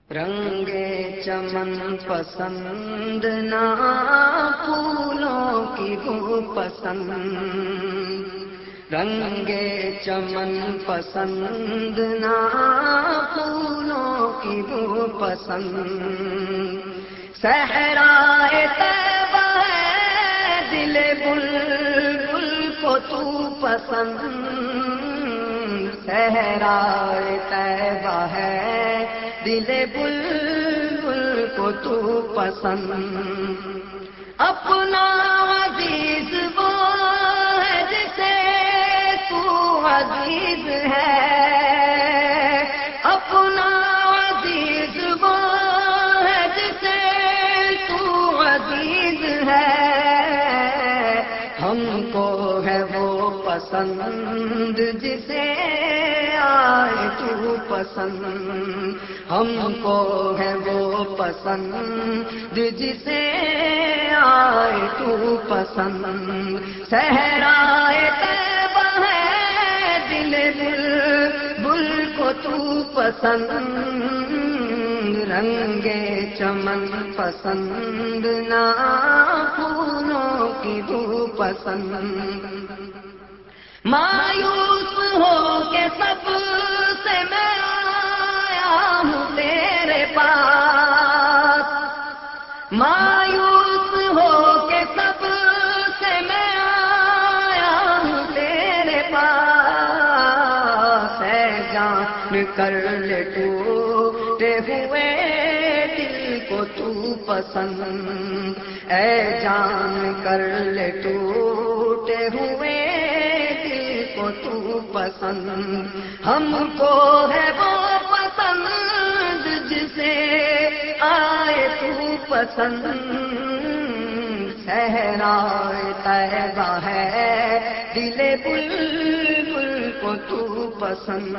رنگے چمن پسند نہ پھولوں کی بو پسند، رنگے چمن پسند نہ پھولوں کی بو پسند، صحرائے طیبہ ہے دل بلبل کو تو پسند، صحرائے طیبہ ہے دل بلبل کو تو پسند، اپنا عزیز وہ ہے جسے تو عزیز ہے، اپنا عزیز وہ ہے جسے تو عزیز ہے، ہم کو ہے وہ پسند جسے آئے تو پسند، ہم کو ہے وہ پسند جسے آئے تو پسند، صحرائے طیبہ ہے دل بلبل کو تو پسند، رنگے چمن پسند نہ پھولوں کی بو پسند، مایوس ہو کے سب سے میں آیا ہوں تیرے پاس، مایوس ہو کے سب سے میں آیا ہوں تیرے پاس، اے جان کر لے ٹوٹے ہوئے دل کو تو پسند، اے جان کر لے ٹوٹے ہوئے کو تو پسند، ہم کو ہے وہ پسند جسے آئے تو پسند، صحرائے طیبہ ہے دل بلبل کو تو پسند،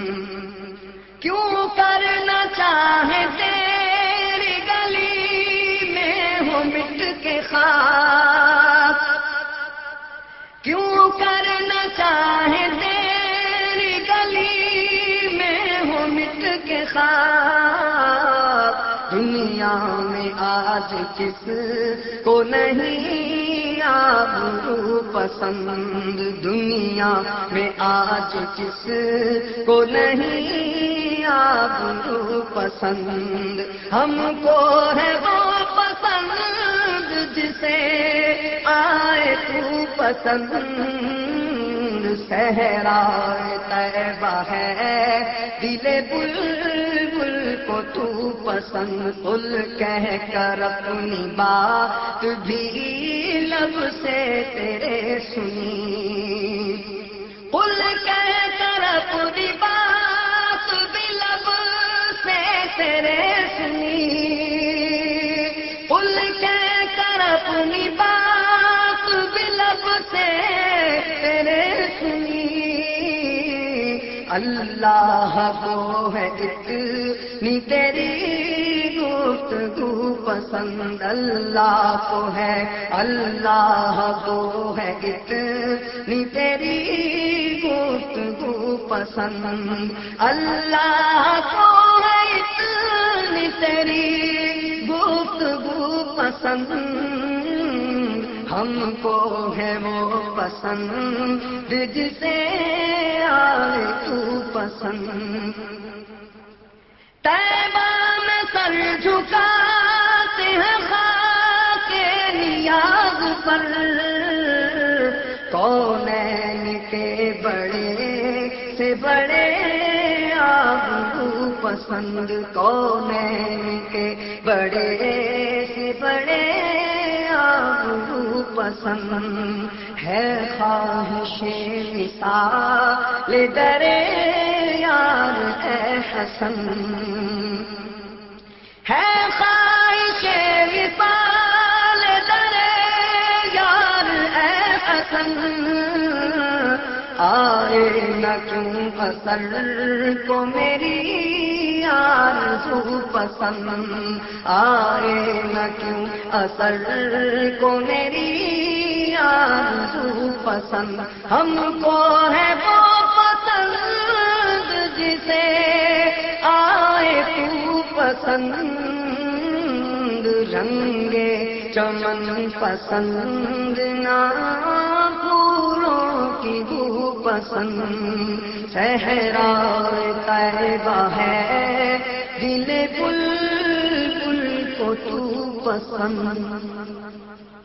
کیوں کرنا چاہے تیری گلی میں ہو مٹ کے خاک، کیوں کرنا چاہے تیری گلی میں ہو مٹ کے خاک، دنیا میں آج کس کو نہیں آبرو پسند، دنیا میں آج کس کو نہیں آبرو پسند، ہم کو ہے وہ پسند جسے آئے تو پسند، صحرائے طیبہ ہے دل بلبل کو تو پسند، قل کہہ کر اپنی بات بھی لب سے تیرے سنی، قل کہہ کر اپنی بات بھی لب سے تیرے سنی، قل کہہ کر اپنی بات بھی لب سے تیرے سنی، اللہ کو ہے اتنی تیری گفتگو پسند، اللہ کو ہے اتنی تیری گفتگو پسند، اللہ کو ہے اتنی تیری گفتگو پسند، ہم کو ہے وہ پسند جسے آئے تو پسند، طیبہ میں سر جھکاتے ہیں خاک نیاز پر، کونین کے بڑے سے بڑے آبرو پسند، کونین کے بڑے سے بڑے آبرو پسند، ہے خواہش مثال درے یار اے حسن، ہے خواہش مثال درے یار اے حسن، آئے نہ کیوں اثر کو میری آرزو پسند، آئے نہ کیوں اثر کو میری آرزو پسند، ہم کو ہے وہ پسند جسے آئے تو پسند، رنگے چمن پسند، نہ پھولوں کی بو پسند، صحرا طیبہ ہے دل بلبل کو تو پسند۔